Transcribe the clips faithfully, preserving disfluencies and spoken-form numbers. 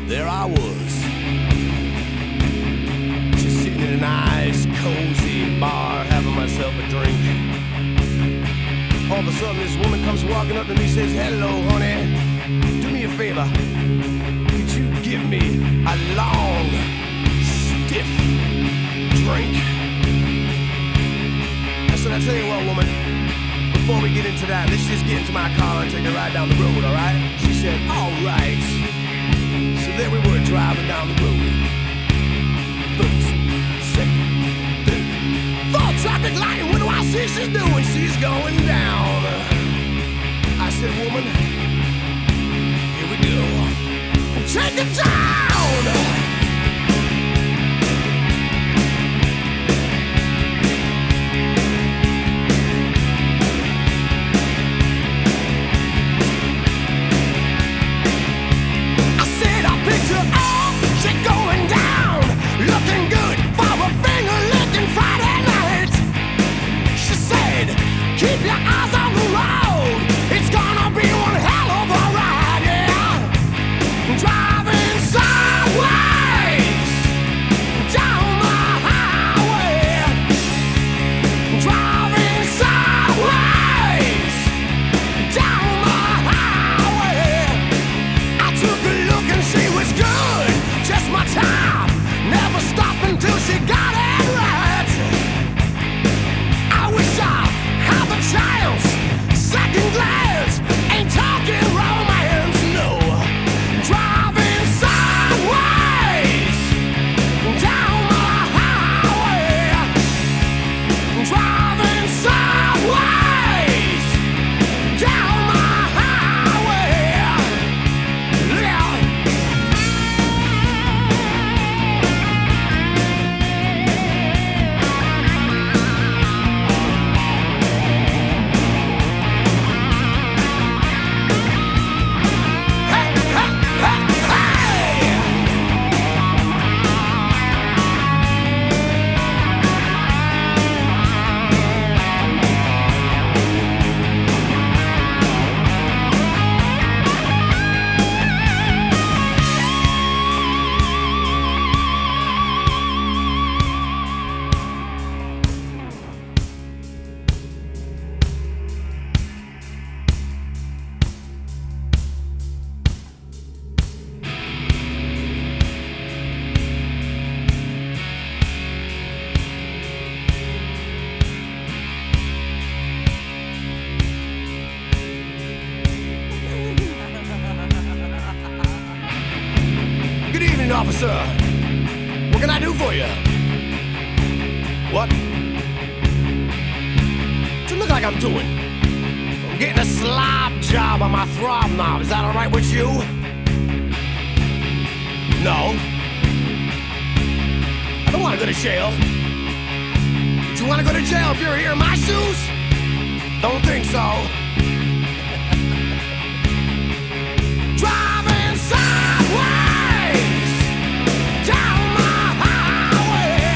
there I was, just sitting in a nice, cozy bar, having myself a drink. All of a sudden, this woman comes walking up to me, says, "Hello, honey, do me a favor. Could you give me a long, stiff drink?" I said, "I tell you what, woman, before we get into that, let's just get into my car and take a ride down the road, all right?" She said, "All right." So there we were, driving down the road. First, second, third, fourth traffic light, and what do I see she's doing? She's going down. I said, "Woman, here we go. Take it down!" Keep your eyes on the road. It's gonna be one hell of a ride, yeah. Driving sideways down the highway. Driving sideways down the highway. I took a look and she was good, just my time. Never stop until she got it right. I wish I chance, second glance, ain't talking romance, no. Driving sideways down the highway. Driving sideways down the highway. Yeah. Good evening, officer. What can I do for you? What? What's it look like I'm doing? I'm getting a slob job on my throb knob. Is that all right with you? No. I don't want to go to jail. Would you want to go to jail if you're here in my shoes? Don't think so. Driving sideways down the highway.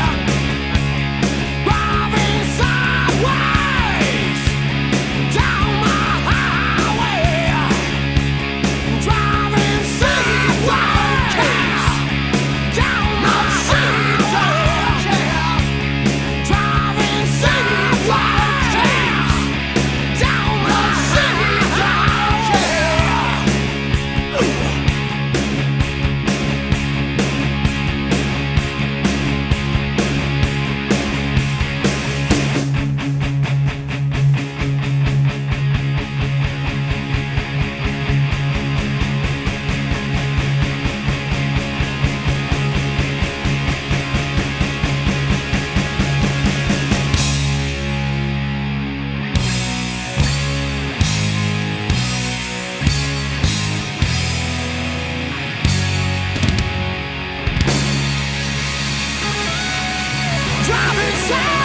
Driving sideways down the highway. Driving sideways down the highway. Driving sideways down the driving